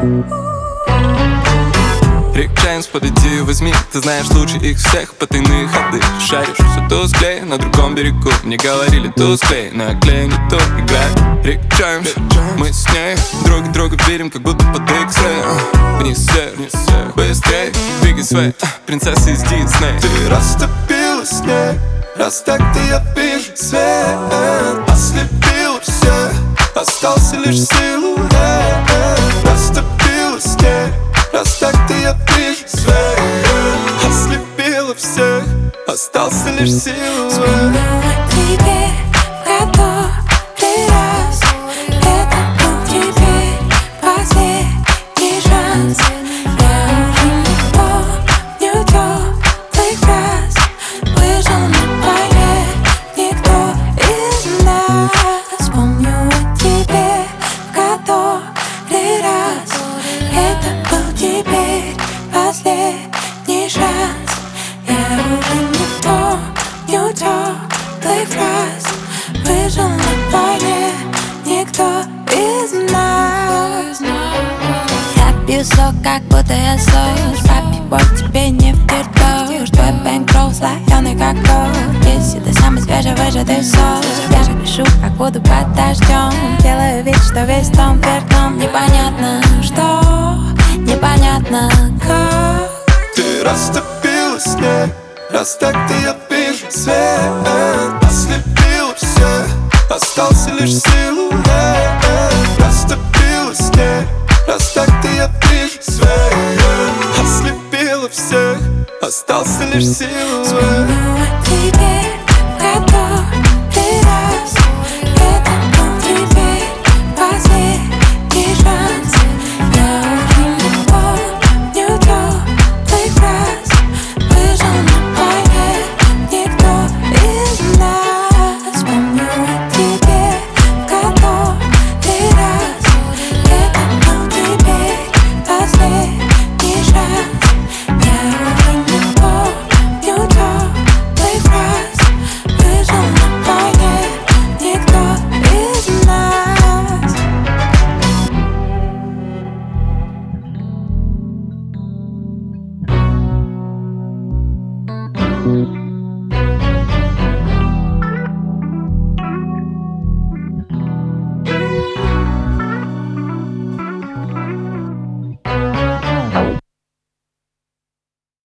Рик Джеймс, подойди, возьми. Ты знаешь лучше их всех потайные ходы. Шаришь все тусклее на другом берегу. Мне говорили тусклее, но я клею не то. Играет Рик Джеймс, мы с ней друг друга верим, как будто под X-Ray. Вниз вверх, быстрей, двигай своей принцессы из Дисней. Ты растопила снег, раз так-то я вижу свет. Ослепила всех, остался лишь силуэт. Растопила снег, раз так-то я вижу свет. Ослепила всех, остался лишь силуэт. Вспомнила тебе в который раз. Это был теперь последний шанс. Я уже не помню теплых фраз. Выжил на войне никто из нас. Вспомнила тебе в который раз. Это был теперь последний шанс. Я уже не помню теплых фраз. Выжил на войне никто из нас. Я пью сок, как будто я сос. Папе, боль тебе не вперед. Твой бэнкролл слоёный, как торт. Если ты самый свежевыжатый сок. Я же пишу, как буду под дождем. Делаю вид, что весь дом вверх дном. Непонятно что, непонятно как. Ты растопила снег, раз так-то я вижу свет. Ослепила всех, остался лишь силуэт. Растопила снег, раз так-то я вижу свет. Ослепила всех, остался лишь силуэт.